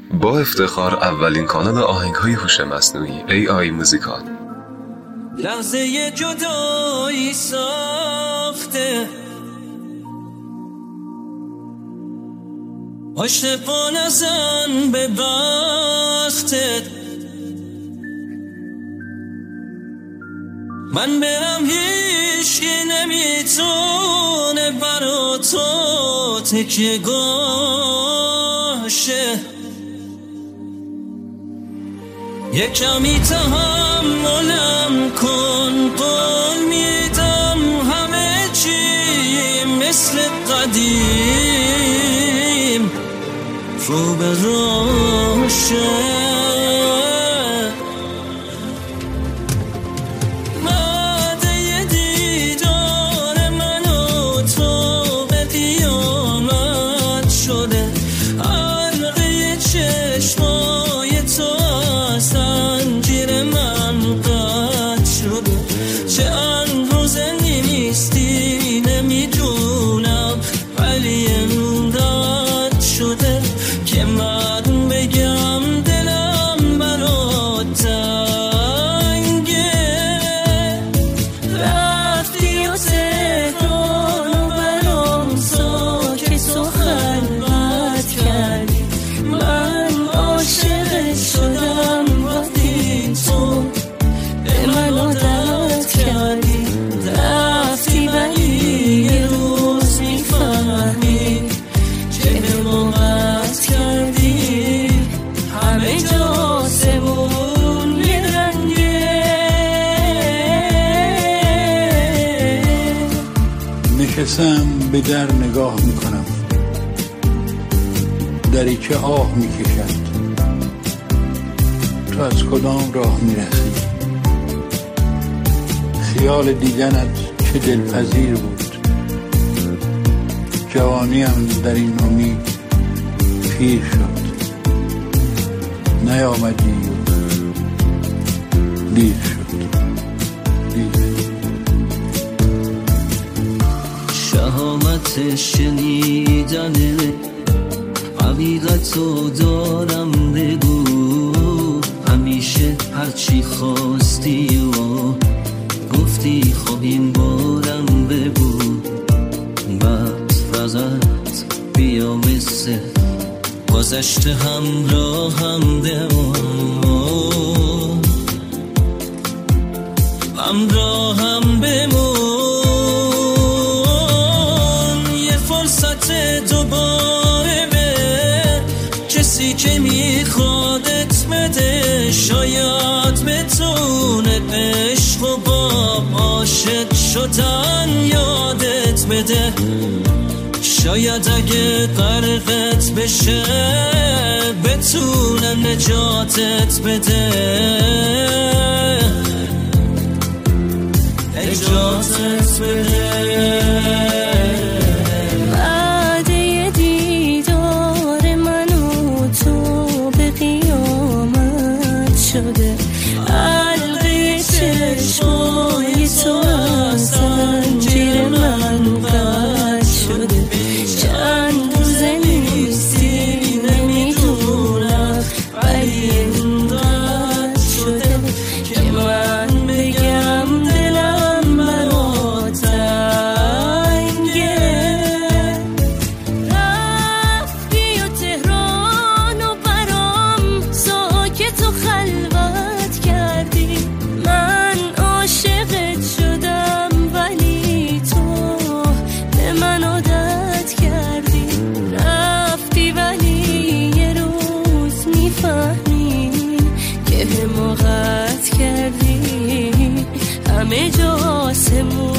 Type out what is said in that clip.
با افتخار اولین کانال آهنگ‌های هوش مصنوعی AI موزیکال. لحظه جدایی ساخته پشت پا نزن به بختت، من برم هیچکی نمیتونه برا تو تکیه گاشه. یک کمی تحملم کن، قول میدم همه چی مثل قدیم رو به راشه. نشستم به در نگاه میکنم، دریچه آه میکشد. تو از کدام راه میرسی؟ خیال دیدنت چه دلپذیر بود. جوانیم در این امید پیر شد، نیامدی و دیر شد. شهامت شنیدن حقیقتو دارم بگو، همیشه هرچی خواستی و گفتی خب این بارم بگو. بعد فقط بیا مثل گذشته همراهم بمون، همراهم بمون. دوباره به کسی که میخوادت بده، شاید بتونه عشق و با عاشق شدن یادت بده. شاید اگه غرقت بشه بتونه نجاتت بده، نجاتت بده. علقه چشمای تو از زنجیر من قطع شده. چند روزه نیستی نمیدونم، ولی اینقدر شده که من بگم دلم برا تنگه. رفتی و تهران و برام ساکت و خلوت کردی. من عاشقت شدم ولی تو به من عادت کردی. رفتی ولی یه روز میفهمی که حماقت کردی. همه جا آسمون